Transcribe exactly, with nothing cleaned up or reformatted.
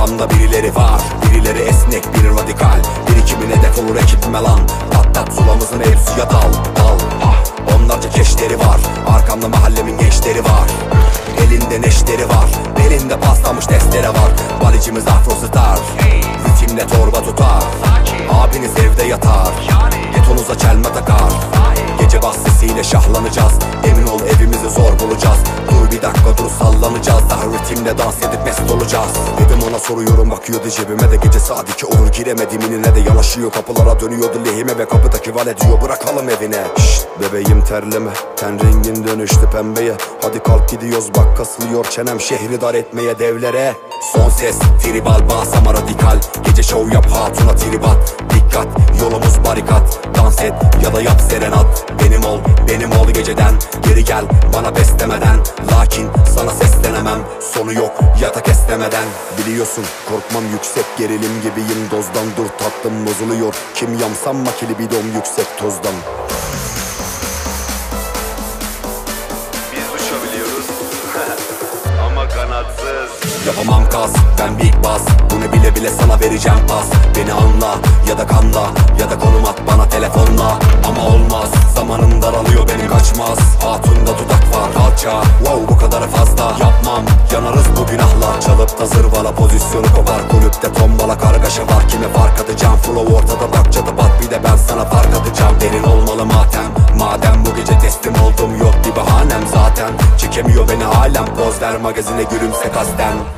arkamda birileri var. Birileri esnek, biri radikal. Birikimin hedef olur ekibime lan. Patlat sulamızın mevzuya dal, dal. Ah, onlarca keşleri var. Arkamda mahallemin gençleri var. Elinde neşteri var, belinde paslamış testere var. Balicimiz Afro Star, ritimle torba tutar. Abiniz evde yatar, getonuza çelme takar. Gece bahsesiyle şahlanacağız, emin ol evimizi zor bulacağız. Dur bir dakika dur sallanacağız, daha ritimle dans edip mest olacağız. Dedim ona soruyorum bakıyordu cebime de, gece saat iki olur giremedim inine de. Yanaşıyor kapılara dönüyordu lehime ve kapıdaki vale diyor bırakalım evine. Şşt bebeğim terleme, ten rengin dönüştü pembeye. Hadi kalk gidiyoruz bak kasılıyor çenem, şehri dar etmeye devlere. Son ses tribal basama radikal, gece şov yap hatuna tribat. Dikkat yolumuz barikat, dans et ya da yap serenat. Benim ol benim ol geceden, geri gel bana beslemeden. Lakin sana seslenemem, sonu yok yatak esnemeden. Biliyorsun korkmam yüksek, gerilim gibiyim dozdan. Dur tatlım bozuluyor, kim yamsam makili bidon yüksek tozdan. Biz uçabiliyoruz ama kanatsız. Yapamam kas, ben big boss. Bunu bile bile sana vereceğim pas. Beni anla ya da kanla, ya da konum at bana telefonla. Ama olmaz, zamanım daralıyor benim kaçmaz. Hatunda dudak var kalça, wow bu kadarı fazla. Yapmam, yanarız bu günahla. Çalıp da zırvala pozisyonu kopar. Kulüpte tombala kargaşa var, kime fark atacağım. Flow ortada bak çatı pat, bir de ben sana fark atacağım. Derin olmalı matem, madem bu gece teslim oldum yok bir bahanem zaten. Çekemiyor beni alem, poz ver magazine gülümse kasten.